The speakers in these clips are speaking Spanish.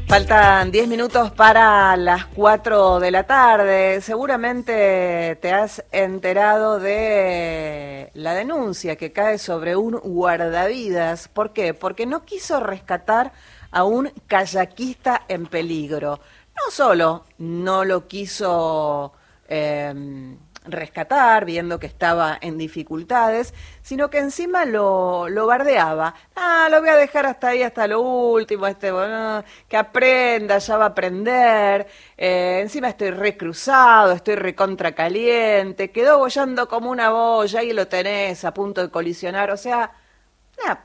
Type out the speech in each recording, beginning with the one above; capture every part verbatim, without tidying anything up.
Faltan diez minutos para las cuatro de la tarde. Seguramente te has enterado de la denuncia que cae sobre un guardavidas. ¿Por qué? Porque no quiso rescatar a un kayakista en peligro. No solo no lo quiso eh, rescatar, viendo que estaba en dificultades, sino que encima lo, lo bardeaba. Ah, lo voy a dejar hasta ahí, hasta lo último, este, bueno, que aprenda, ya va a aprender, eh, encima estoy recruzado, estoy recontra caliente, quedó bollando como una boya y lo tenés a punto de colisionar, o sea, una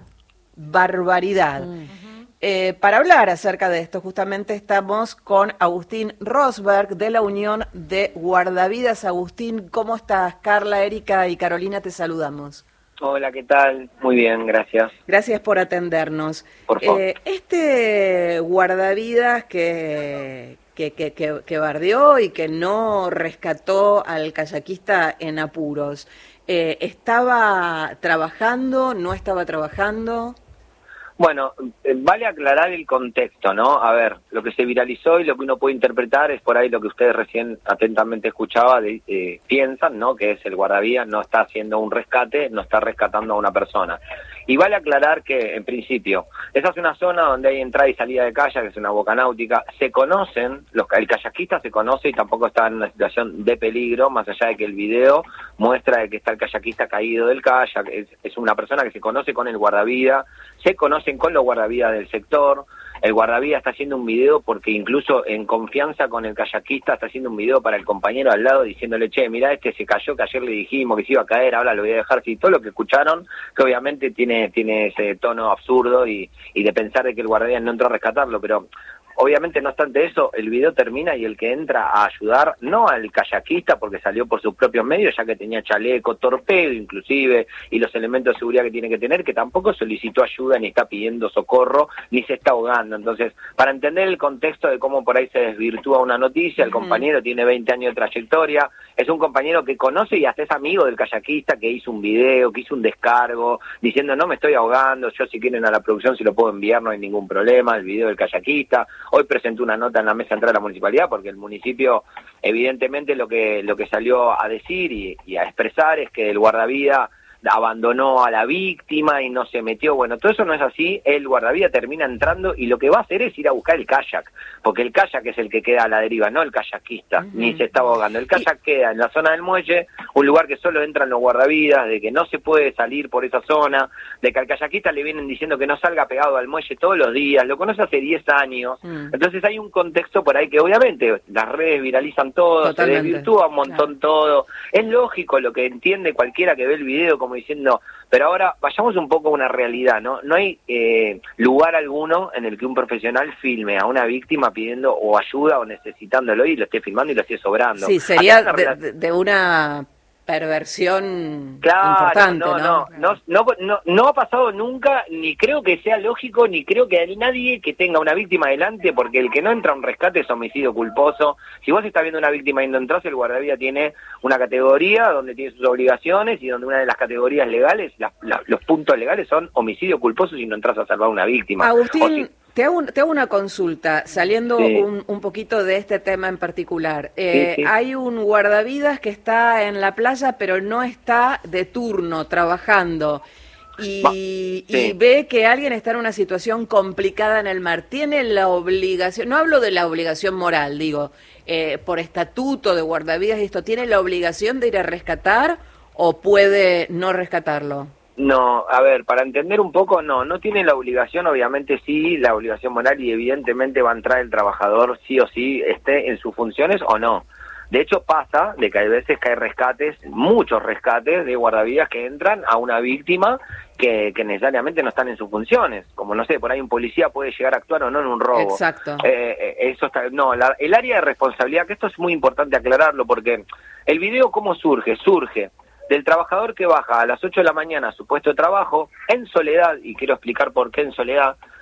barbaridad. Mm. Eh, para hablar acerca de esto, justamente estamos con Agustín Rosberg de la Unión de Guardavidas. Agustín, ¿cómo estás? Carla, Erika y Carolina te saludamos. Hola, ¿qué tal? Muy bien, gracias. Gracias por atendernos. Por favor. Eh, este guardavidas que, que, que, que, que bardeó y que no rescató al kayakista en apuros, eh, ¿estaba trabajando? ¿No estaba trabajando? Bueno, eh, vale aclarar el contexto, ¿no? A ver, lo que se viralizó y lo que uno puede interpretar es por ahí lo que ustedes recién atentamente escuchaba, de, eh, piensan, ¿no? Que es el guardavidas, no está haciendo un rescate, no está rescatando a una persona. Y vale aclarar que, en principio, esa es una zona donde hay entrada y salida de kayak, que es una boca náutica, se conocen, los, el kayakista se conoce y tampoco está en una situación de peligro, más allá de que el video muestra de que está el kayakista caído del kayak, es, es una persona que se conoce con el guardavidas, se conocen con los guardavidas del sector. El guardavidas está haciendo un video porque incluso en confianza con el kayakista está haciendo un video para el compañero al lado diciéndole, che, mirá, este se cayó, que ayer le dijimos que se iba a caer, ahora lo voy a dejar así. Todo lo que escucharon, que obviamente tiene tiene ese tono absurdo y, y de pensar de que el guardavidas no entró a rescatarlo, pero obviamente, no obstante eso, el video termina y el que entra a ayudar, no al kayakista porque salió por sus propios medios, ya que tenía chaleco, torpedo inclusive, y los elementos de seguridad que tiene que tener, que tampoco solicitó ayuda, ni está pidiendo socorro, ni se está ahogando. Entonces, para entender el contexto de cómo por ahí se desvirtúa una noticia, el compañero tiene veinte años de trayectoria, es un compañero que conoce y hasta es amigo del kayakista, que hizo un video, que hizo un descargo, diciendo, no me estoy ahogando, yo si quieren a la producción si lo puedo enviar, no hay ningún problema, el video del kayakista. Hoy presentó una nota en la mesa central de la municipalidad porque el municipio evidentemente lo que lo que salió a decir y, y a expresar es que el guardavidas abandonó a la víctima y no se metió. Bueno, todo eso no es así. El guardavidas termina entrando y lo que va a hacer es ir a buscar el kayak, porque el kayak es el que queda a la deriva, no el kayakista, uh-huh. Ni se está ahogando. El kayak y... queda en la zona del muelle, un lugar que solo entran los guardavidas, de que no se puede salir por esa zona, de que al kayakista le vienen diciendo que no salga pegado al muelle todos los días, lo conoce hace diez años. Uh-huh. Entonces hay un contexto por ahí que obviamente las redes viralizan todo, totalmente. Se desvirtúa un montón, claro. Todo. Es lógico lo que entiende cualquiera que ve el video, como diciendo, pero ahora vayamos un poco a una realidad, ¿no? No hay eh, lugar alguno en el que un profesional filme a una víctima pidiendo o ayuda o necesitándolo y lo esté filmando y lo esté sobrando. Sí, sería de, de una perversión claro, importante, no, ¿no? No, no, no, no, no ha pasado nunca, ni creo que sea lógico, ni creo que hay nadie que tenga una víctima delante, porque el que no entra a un rescate es homicidio culposo. Si vos estás viendo una víctima y no entras, el guardavidas tiene una categoría donde tiene sus obligaciones y donde una de las categorías legales, la, la, los puntos legales son homicidio culposo si no entras a salvar a una víctima. Agustín, Te hago, te hago una consulta, saliendo sí. un, un poquito de este tema en particular. Eh, sí, sí. Hay un guardavidas que está en la playa, pero no está de turno, trabajando, y, sí. y ve que alguien está en una situación complicada en el mar. ¿Tiene la obligación, no hablo de la obligación moral, digo, eh, por estatuto de guardavidas y esto, ¿tiene la obligación de ir a rescatar o puede no rescatarlo? No, a ver, para entender un poco, no, no tiene la obligación, obviamente sí, la obligación moral y evidentemente va a entrar el trabajador sí o sí, esté en sus funciones o no. De hecho pasa de que hay veces que hay rescates, muchos rescates de guardavidas que entran a una víctima que, que necesariamente no están en sus funciones, como no sé, por ahí un policía puede llegar a actuar o no en un robo. Exacto. Eh, eso está, no, la, el área de responsabilidad, que esto es muy importante aclararlo porque el video ¿cómo surge? Surge del trabajador que baja a las ocho de la mañana a su puesto de trabajo, en soledad, y quiero explicar por qué en soledad,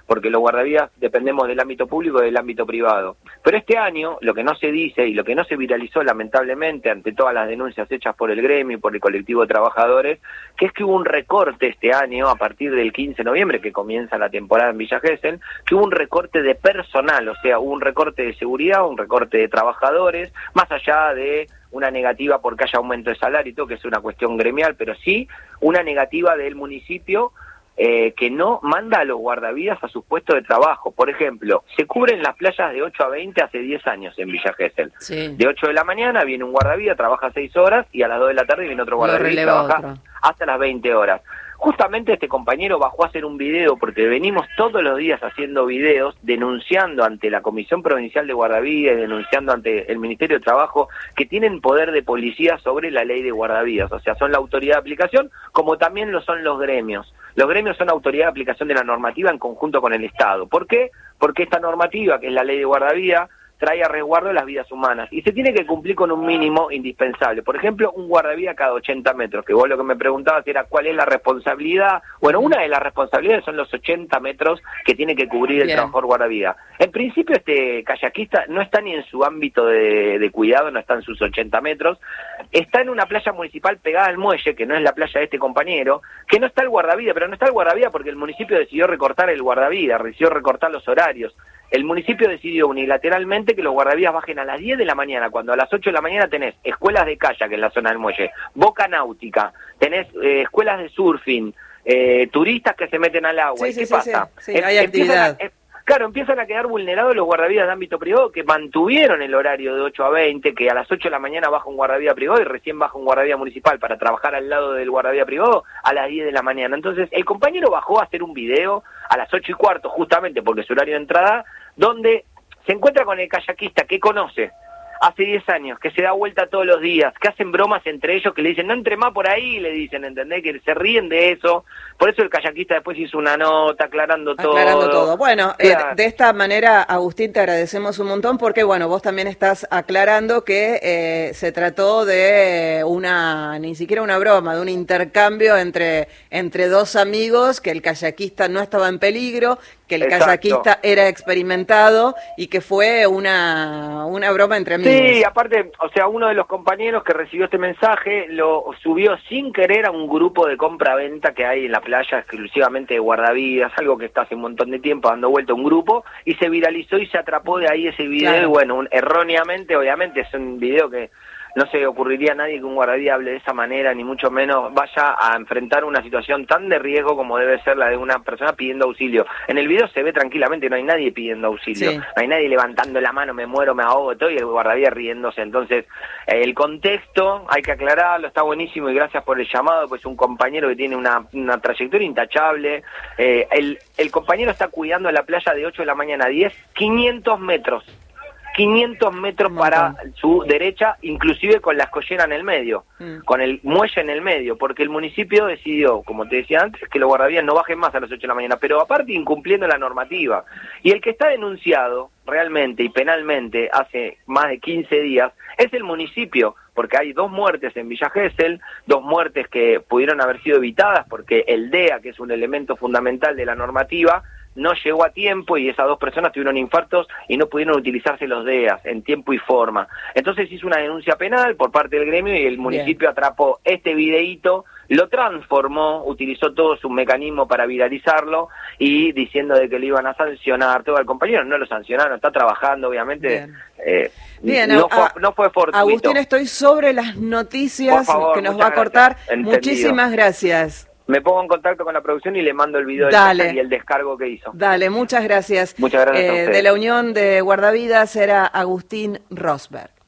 porque los guardavidas dependemos del ámbito público y del ámbito privado. Pero este año, lo que no se dice y lo que no se viralizó lamentablemente ante todas las denuncias hechas por el gremio y por el colectivo de trabajadores, que es que hubo un recorte este año, a partir del quince de noviembre, que comienza la temporada en Villa Gesell, que hubo un recorte de personal, o sea, hubo un recorte de seguridad, un recorte de trabajadores, más allá de una negativa porque haya aumento de salario y todo, que es una cuestión gremial, pero sí una negativa del municipio eh, que no manda a los guardavidas a sus puestos de trabajo. Por ejemplo, se cubren las playas de ocho a veinte hace diez años en Villa Gesell. Sí. De ocho de la mañana viene un guardavida, trabaja seis horas, y a las dos de la tarde viene otro guardavida y trabaja otro. hasta las veinte horas. Justamente este compañero bajó a hacer un video, porque venimos todos los días haciendo videos denunciando ante la Comisión Provincial de Guardavidas, denunciando ante el Ministerio de Trabajo, que tienen poder de policía sobre la ley de guardavidas, o sea, son la autoridad de aplicación, como también lo son los gremios. Los gremios son autoridad de aplicación de la normativa en conjunto con el Estado. ¿Por qué? Porque esta normativa, que es la ley de guardavidas, trae a resguardo las vidas humanas y se tiene que cumplir con un mínimo indispensable. Por ejemplo, un guardavía cada ochenta metros, que vos lo que me preguntabas era cuál es la responsabilidad. Bueno, una de las responsabilidades son los ochenta metros que tiene que cubrir el Bien. trabajador guardavía. En principio, este kayakista no está ni en su ámbito de, de cuidado, no está en sus ochenta metros, está en una playa municipal pegada al muelle, que no es la playa de este compañero, que no está el guardavía, pero no está el guardavía porque el municipio decidió recortar el guardavía, decidió recortar los horarios. El municipio decidió unilateralmente que los guardavías bajen a las diez de la mañana, cuando a las ocho de la mañana tenés escuelas de kayak en la zona del muelle, boca náutica, tenés eh, escuelas de surfing, eh, turistas que se meten al agua. Sí, ¿Y sí, qué sí, pasa? Sí, sí, hay actividad. A, eh, claro, empiezan a quedar vulnerados los guardavías de ámbito privado que mantuvieron el horario de ocho a veinte, que a las ocho de la mañana baja un guardavía privado y recién baja un guardavía municipal para trabajar al lado del guardavía privado a las diez de la mañana. Entonces, el compañero bajó a hacer un video a las ocho y cuarto, justamente porque es horario de entrada, donde se encuentra con el kayakista que conoce hace diez años, que se da vuelta todos los días, que hacen bromas entre ellos, que le dicen, no entre más por ahí, le dicen, ¿entendés? Que se ríen de eso. Por eso el kayakista después hizo una nota aclarando todo. Aclarando todo. Bueno, claro. eh, de esta manera, Agustín, te agradecemos un montón porque, bueno, vos también estás aclarando que eh, se trató de una, ni siquiera una broma, de un intercambio entre, entre dos amigos, que el kayakista no estaba en peligro, que el Exacto. kayakista era experimentado y que fue una, una broma entre amigos. Sí, aparte, o sea, uno de los compañeros que recibió este mensaje lo subió sin querer a un grupo de compra-venta que hay en la playa exclusivamente de guardavidas, algo que está hace un montón de tiempo dando vuelta un grupo, y se viralizó y se atrapó de ahí ese video, claro. Y bueno, un, erróneamente, obviamente, es un video que no se ocurriría a nadie que un guardavía hable de esa manera, ni mucho menos vaya a enfrentar una situación tan de riesgo como debe ser la de una persona pidiendo auxilio. En el video se ve tranquilamente, no hay nadie pidiendo auxilio, sí. No hay nadie levantando la mano, me muero, me ahogo, todo, y el guardavía riéndose. Entonces, eh, el contexto, hay que aclararlo, está buenísimo, y gracias por el llamado, pues un compañero que tiene una, una trayectoria intachable. Eh, el, el compañero está cuidando la playa de ocho de la mañana a diez, quinientos metros. quinientos metros para su derecha, inclusive con la escollera en el medio, mm. con el muelle en el medio, porque el municipio decidió, como te decía antes, que los guardavías no bajen más a las ocho de la mañana, pero aparte incumpliendo la normativa. Y el que está denunciado realmente y penalmente hace más de quince días es el municipio, porque hay dos muertes en Villa Gesell, dos muertes que pudieron haber sido evitadas porque el D E A, que es un elemento fundamental de la normativa, no llegó a tiempo y esas dos personas tuvieron infartos y no pudieron utilizarse los D E As en tiempo y forma. Entonces hizo una denuncia penal por parte del gremio y el municipio Bien. atrapó este videíto, lo transformó, utilizó todo su mecanismo para viralizarlo y diciendo de que le iban a sancionar todo al compañero. No lo sancionaron, está trabajando, obviamente. Bien. Eh, Bien, no, a, fue, no fue fortuito. Agustín, estoy sobre las noticias favor, que nos va a cortar. Muchísimas gracias. Me pongo en contacto con la producción y le mando el video del y el descargo que hizo. Dale, muchas gracias. Muchas gracias eh, a ustedes. De la Unión de Guardavidas era Agustín Rosberg.